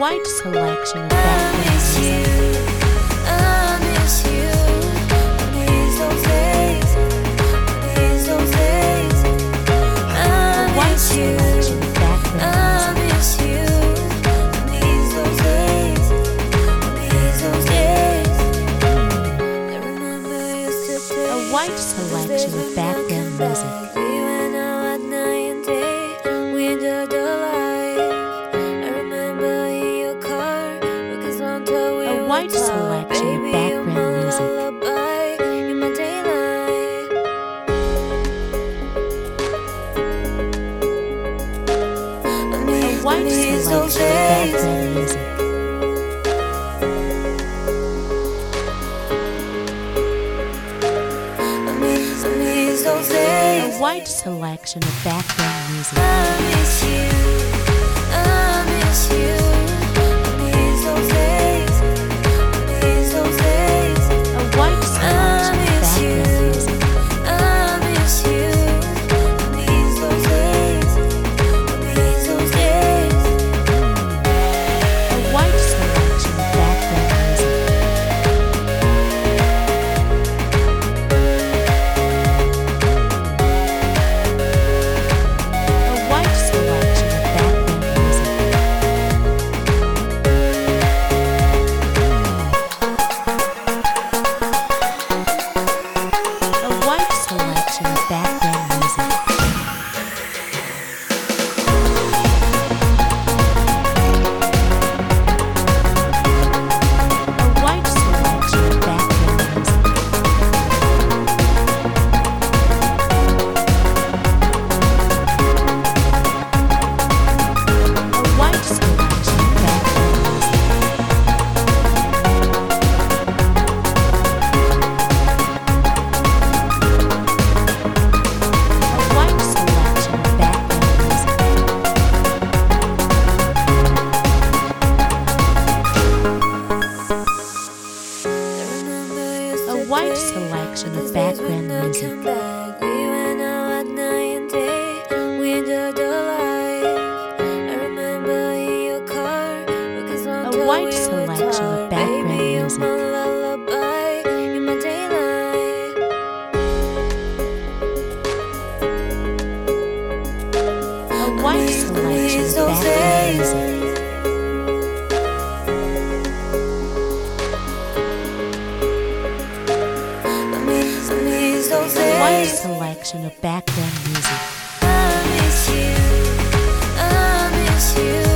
wide selection of background music. Wide selection of background music. We went out at night and day. We enjoyed the life. I remember in your car, because on top we A wide were selection of baby, background you're my music. lullaby, you're my daylight. A wide selection of background music. A wide selection of background music. I miss you, I miss you. I miss those days, I miss those days. A wide I selection of miss you, background music. I miss you. I miss those days, I miss those days. A wide selection of background music. A wide selection of background music. A wide selection of background music. A wide selection of background music. A wide selection of background music. A wide selection of background music. A wide selection of background music. We went out at night and day. We enjoyed the life. I remember in your car, because on A top wide we were selection of tired. background Baby, you're music. my lullaby, you're my daylight. A wide selection of background music. A wide selection of background music. I miss you, I miss you.